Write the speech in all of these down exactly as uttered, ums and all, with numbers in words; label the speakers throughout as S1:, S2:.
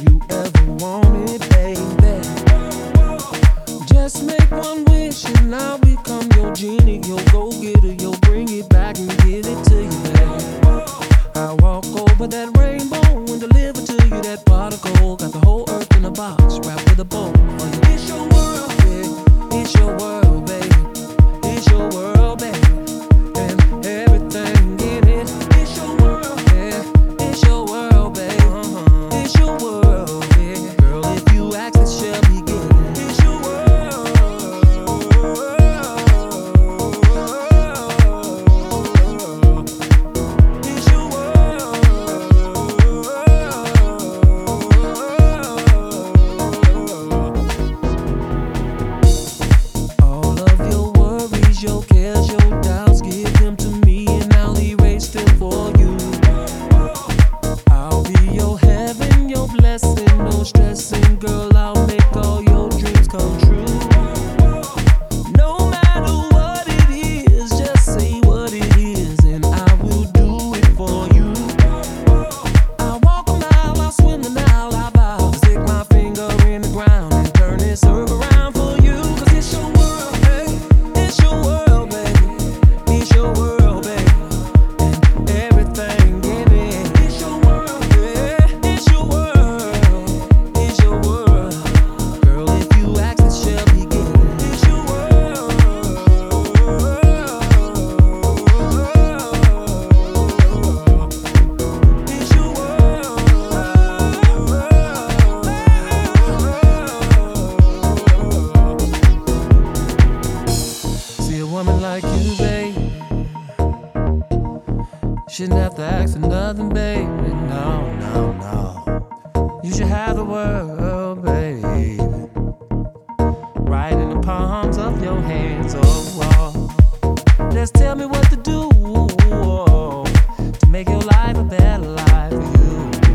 S1: you ever wanted, baby. Just make one wish and I'll become your genie, your go-getter, you'll bring it back and give it to you, baby. I walk over that rainbow and deliver to you that pot of gold. Got the whole earth in a box wrapped with a bow. It's your world, yeah. It's your world, baby. It's your world, baby. And everything in it. It's your world, yeah. It's your world, baby. Uh-huh. It's your world, yeah. Girl, if you ask, it shall be given. It's your world. It's your world. All of your worries, your cares, your doubts, give them to me and I'll erase them for you. I'll be your heaven, your blessing, no stressing, girl. I'll make all your dreams come true. No matter what it is, just say what it is, and I will do it for you. I'll walk a mile, I'll swim the Nile, I vow to stick my finger in the ground and turn this earth around for you. 'Cause it's your world, hey, it's your world, baby. It's your world, baby, and everything in it. It's your world, yeah. It's your world, it's your world. Girl, if you ask, it shall be given. It's your world. It's your world. See a woman like you, babe, shouldn't have to ask for nothing, baby. No, no, no. You should have the world, baby, right in the palms of your hands. Oh, oh. Just tell me what to do, oh, to make your life a better life for you.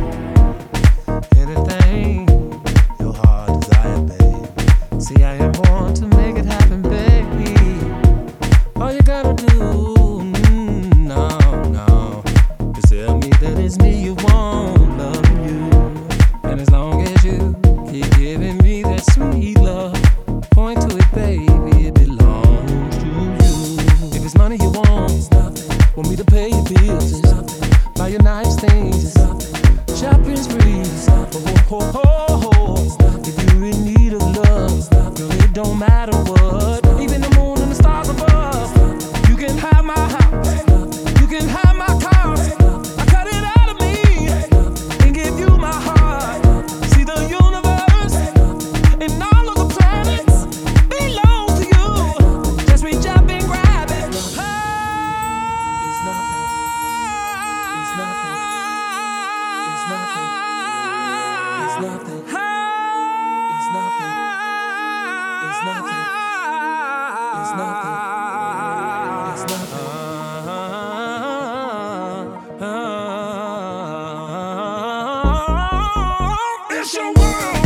S1: Anything your heart desire, baby. See, I am born to make it happen, baby. All you gotta do, mm, no, no, is tell me that it's me you want, love you. And as long as you keep giving me that sweet love, point to it, baby, it belongs to you. If it's money you want, it's nothing. Want me to pay your bills, it's nothing. Buy your nice things, it's nothing. Shopping sprees, it's nothing. Oh, oh, oh, oh. It's nothing. If you're in need of love, it's nothing. Girl, it don't matter what. Even the moon and the stars above. You can have my house, you can have my car. I cut it out of me and give you my heart. See the universe and all of the planets belong to you. Just reach up and grab it. It's nothing. It's nothing. It's nothing. It's nothing. It's nothing. It's nothing. It's nothing. It's nothing. It's your world.